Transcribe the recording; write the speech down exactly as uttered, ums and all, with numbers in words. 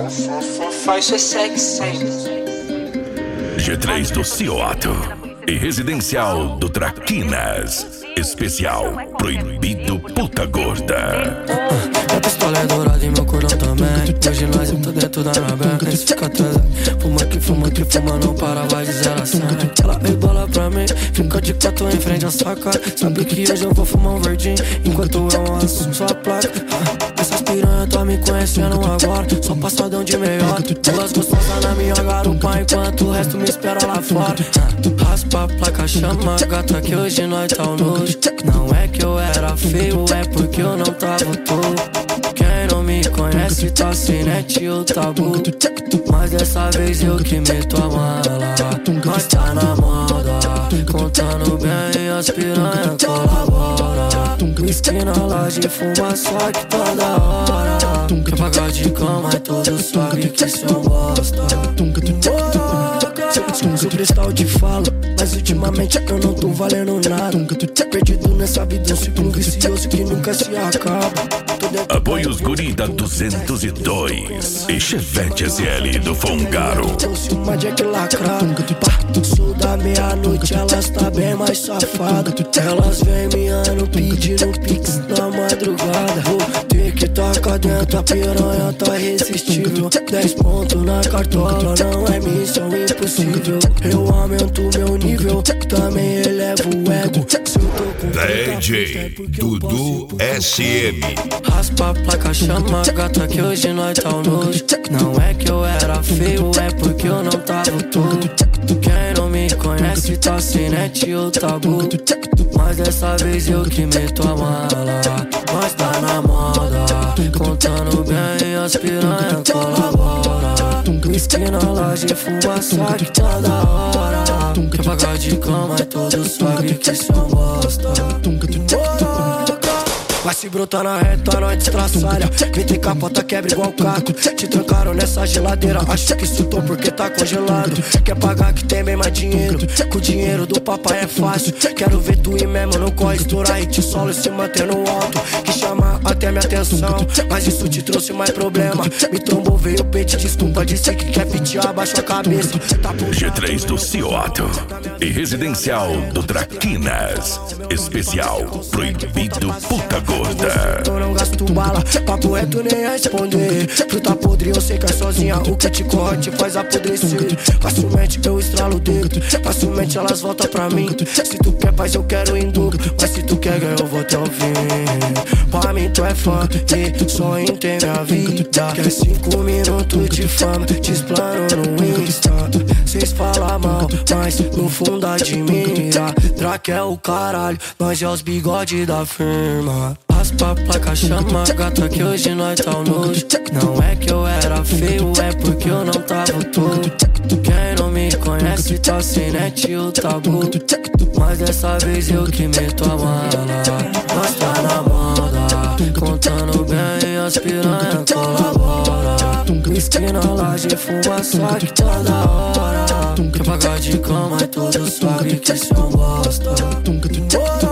Faz sexy. G três do Cioto e Residencial do Traquinas. Especial Proibido Puta Gorda. Minha pistola é dourada e meu cordão também. Hoje nós entra dentro da minha banca. Nós fica atrás. Fuma que fuma que fuma, não para, vai de zero a cem. Ela rebola pra mim, fica de quatro em frente à sua cara. Sabe que hoje eu vou fumar um verdinho enquanto eu assumo sua placa. Essas piranha tá me conhecendo agora. Só passadão de meiota. Elas gostosas na minha garupa, enquanto o resto me espera lá fora. Raspa a placa, chama a gata que hoje nós tá o nojo. Não é que eu era feio, é porque eu não tava todo. Quem não me conhece tá sem net ou tabu. Mas dessa vez eu que meto a mala. Nós tá na moda, contando bem, as piranha colabora. Whisky na laje, fuma só que tá da hora. Quer pagar de cama, mas todos sabem que isso é um bosta. Se prestar eu te falo, mas ultimamente eu não tô valendo nada. Perdido nessa vida, um ciclo vicioso que nunca se acaba. Apoia os guri da duzentos e dois e Chevette S L do Fongaro. Trouxe uma Jack lacrada. Sou da meia-noite, elas tá bem mais safada. Elas vem me ano pedindo pix na madrugada. Vou ter que tacar dentro, a piranha tá irresistível. Dez pontos na cartola, não é missão impossível. Eu aumento meu nível, também elevo o ego. D J Dudu S M. Raspa a placa, chama a gata que hoje nós tá o nojo. Não é que eu era feio, é porque eu não tava todo. Quem não me conhece tá sem net ou tabu. Mas dessa vez eu que meto a mala. Nós tá na moda, contando bem, as piranha colabora. Whisky na laje, fuma só que tá da hora. Quer pagar de cama, mas todos sabem que isso é um bosta. Vai se brotar na reta, nós destraçalha. Vem tem capota, quebra igual caco. Te trancaram nessa geladeira, acho que chutou porque tá congelado. Quer pagar que tem bem mais dinheiro. Com o dinheiro do papai é fácil. Quero ver tu ir mesmo, não corre, estourar e te solo e se manter no alto. Que chama até minha atenção, mas isso te trouxe mais problema. Me trombou, veio peito, desculpa, disse que quer pitear, abaixa a cabeça. Tá G três do Cioto e Residencial do Traquinas. Especial Proibido Puta Gorda. Eu não gasto bala, papo reto nem responder. Fruta podre, eu sei que é sozinha. O que te corre te faz apodrecer. Facilmente eu estralo o dedo, facilmente elas voltam pra mim. Se tu quer paz eu quero em dobro, mas se tu quer ganhar eu vou até o fim. Pra mim tu é fã e só entende a vida. Quer cinco minutos de fama, te explano no Insta. Cês falam mal, mas no fundo admira. Traque é o caralho, nós é os bigodes da firma. Raspa a placa, chama a gata que hoje nós tá o nojo. Não é que eu era feio, é porque eu não tava todo. Quem não me conhece tá sem net ou tabu. Mas dessa vez eu que meto a mala. Nós tá na moda, contando bem, as piranha colabora. Whisky na laje, fuma só que tá da hora. Quer pagar de cama, mas todos sabem que isso é um bosta.